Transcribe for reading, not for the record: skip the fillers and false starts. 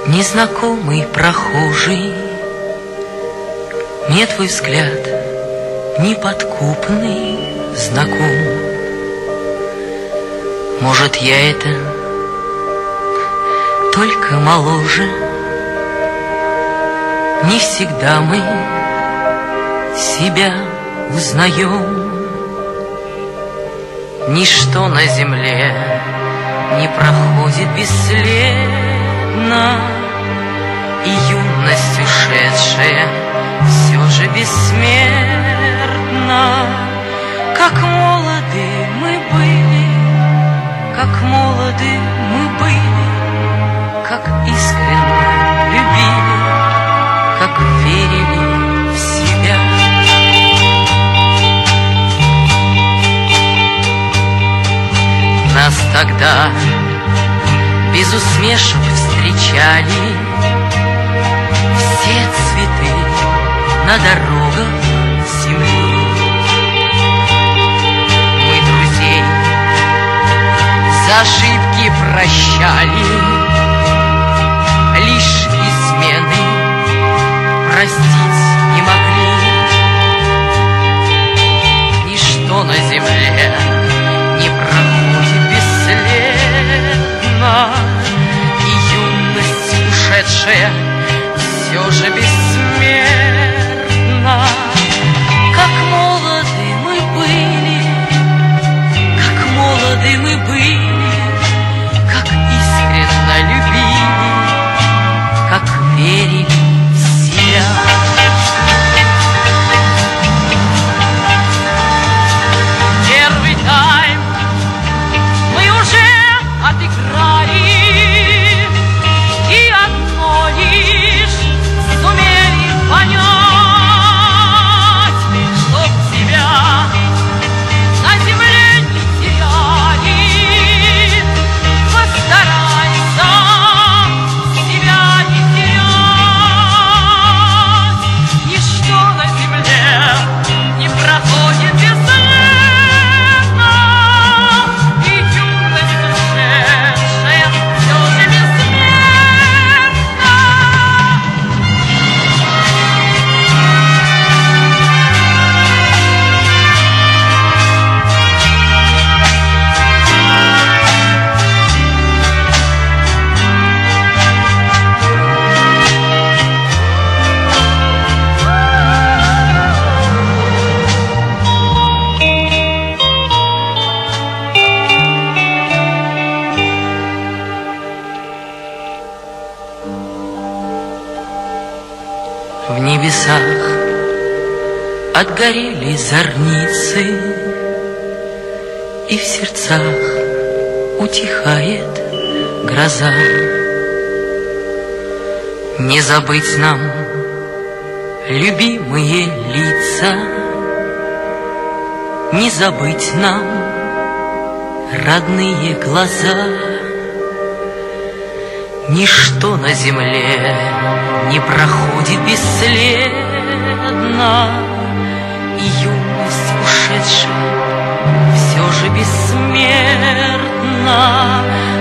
Незнакомый прохожий, мне твой взгляд неподкупный знаком. Может, я это только моложе. Не всегда мы себя узнаем. Ничто на земле не проходит бесследно, и юность ушедшая все же бессмертна. Как молоды мы были, как молоды мы были, как искренне любили, как верили в себя. Нас тогда без усмешек встречали все цветы на дорогах земли. Мы друзей за ошибки прощали, лишь измены простить не могли. Ничто на земле не проходит бесследно, и юность ушедшая все же бессмертна. Как молоды мы были, как молоды мы были, как искренно любили, как верили в себя. Первый тайм мы уже отыграли, и одно лишь сумели понять, чтоб тебя на земле не теряли. Постарайся себя не терять. Ничто на земле не проходит бесследно, и юность ушедшая все же бессмертна. В небесах отгорели зорницы, и в сердцах утихает гроза. Не забыть нам любимые лица, не забыть нам родные глаза. Ничто на земле не проходит бесследно, и юность ушедшая все же бессмертна.